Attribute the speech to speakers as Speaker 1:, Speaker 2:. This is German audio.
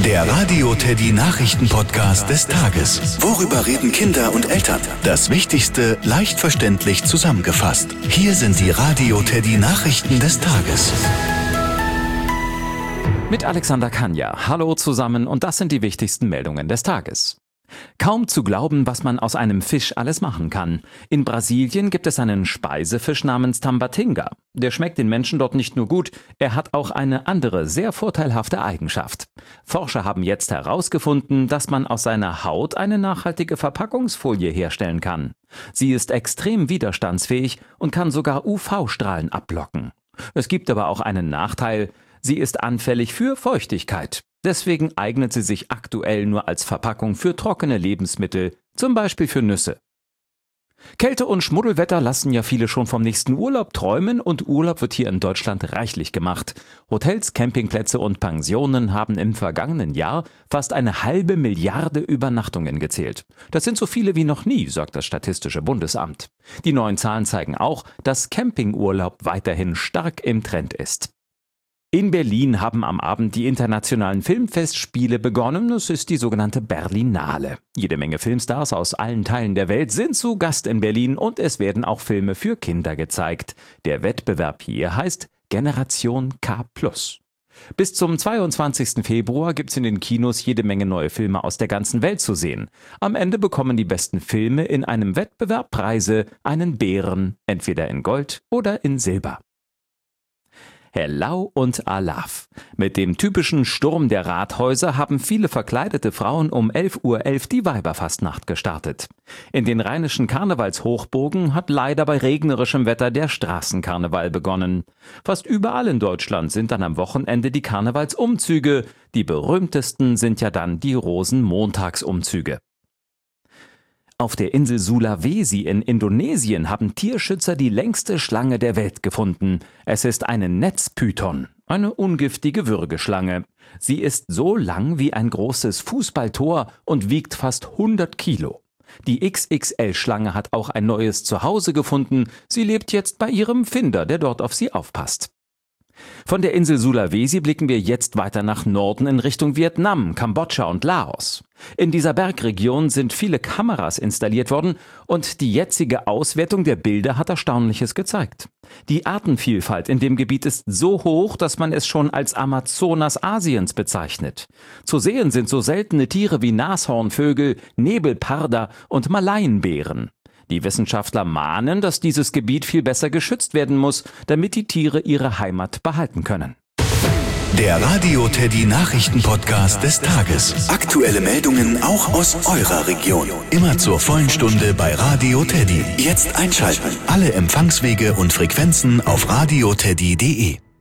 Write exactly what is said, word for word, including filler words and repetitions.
Speaker 1: Der Radio Teddy Nachrichten-Podcast des Tages. Worüber reden Kinder und Eltern? Das Wichtigste leicht verständlich zusammengefasst. Hier sind die Radio Teddy Nachrichten des Tages.
Speaker 2: Mit Alexander Kanja. Hallo zusammen und das sind die wichtigsten Meldungen des Tages. Kaum zu glauben, was man aus einem Fisch alles machen kann. In Brasilien gibt es einen Speisefisch namens Tambatinga. Der schmeckt den Menschen dort nicht nur gut, er hat auch eine andere, sehr vorteilhafte Eigenschaft. Forscher haben jetzt herausgefunden, dass man aus seiner Haut eine nachhaltige Verpackungsfolie herstellen kann. Sie ist extrem widerstandsfähig und kann sogar U V-Strahlen abblocken. Es gibt aber auch einen Nachteil: sie ist anfällig für Feuchtigkeit. Deswegen eignet sie sich aktuell nur als Verpackung für trockene Lebensmittel, zum Beispiel für Nüsse. Kälte und Schmuddelwetter lassen ja viele schon vom nächsten Urlaub träumen und Urlaub wird hier in Deutschland reichlich gemacht. Hotels, Campingplätze und Pensionen haben im vergangenen Jahr fast eine halbe Milliarde Übernachtungen gezählt. Das sind so viele wie noch nie, sagt das Statistische Bundesamt. Die neuen Zahlen zeigen auch, dass Campingurlaub weiterhin stark im Trend ist. In Berlin haben am Abend die internationalen Filmfestspiele begonnen. Es ist die sogenannte Berlinale. Jede Menge Filmstars aus allen Teilen der Welt sind zu Gast in Berlin und es werden auch Filme für Kinder gezeigt. Der Wettbewerb hier heißt Generation K plus. Bis zum zweiundzwanzigsten Februar gibt es in den Kinos jede Menge neue Filme aus der ganzen Welt zu sehen. Am Ende bekommen die besten Filme in einem Wettbewerb Preise, einen Bären, entweder in Gold oder in Silber. Hellau und Alaf. Mit dem typischen Sturm der Rathäuser haben viele verkleidete Frauen um elf Uhr elf die Weiberfastnacht gestartet. In den rheinischen Karnevalshochburgen hat leider bei regnerischem Wetter der Straßenkarneval begonnen. Fast überall in Deutschland sind dann am Wochenende die Karnevalsumzüge. Die berühmtesten sind ja dann die Rosenmontagsumzüge. Auf der Insel Sulawesi in Indonesien haben Tierschützer die längste Schlange der Welt gefunden. Es ist eine Netzpython, eine ungiftige Würgeschlange. Sie ist so lang wie ein großes Fußballtor und wiegt fast hundert Kilo. Die X X L-Schlange hat auch ein neues Zuhause gefunden. Sie lebt jetzt bei ihrem Finder, der dort auf sie aufpasst. Von der Insel Sulawesi blicken wir jetzt weiter nach Norden in Richtung Vietnam, Kambodscha und Laos. In dieser Bergregion sind viele Kameras installiert worden und die jetzige Auswertung der Bilder hat Erstaunliches gezeigt. Die Artenvielfalt in dem Gebiet ist so hoch, dass man es schon als Amazonas Asiens bezeichnet. Zu sehen sind so seltene Tiere wie Nashornvögel, Nebelparder und Malaienbären. Die Wissenschaftler mahnen, dass dieses Gebiet viel besser geschützt werden muss, damit die Tiere ihre Heimat behalten können.
Speaker 1: Der Radio Teddy Nachrichten-Podcast des Tages. Aktuelle Meldungen auch aus eurer Region. Immer zur vollen Stunde bei Radio Teddy. Jetzt einschalten. Alle Empfangswege und Frequenzen auf radio teddy punkt de.